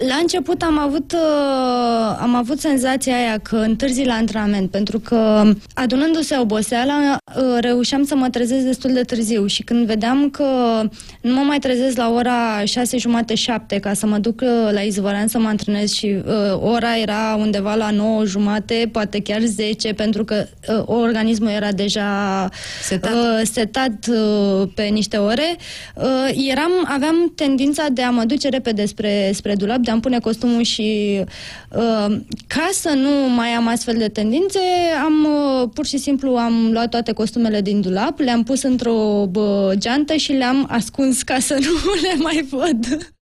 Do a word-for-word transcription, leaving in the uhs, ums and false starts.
La început am avut, uh, am avut senzația aia că întârzi la antrenament, pentru că adunându-se oboseala, uh, reușeam să mă trezesc destul de târziu și când vedeam că nu mă mai trezesc la ora șase jumate, șapte ca să mă duc uh, la Izvorean să mă antrenez și uh, ora era undeva la nouă jumate, poate chiar zece, pentru că uh, organismul era deja setat, uh, setat uh, pe niște ore, uh, eram, aveam tendința de a mă duce repede spre, spre dulap, de a-mi pune costumul și uh, ca să nu mai am astfel de tendințe, am uh, pur și simplu am luat toate costumele din dulap, le-am pus într-o geantă și le-am ascuns ca să nu le mai văd.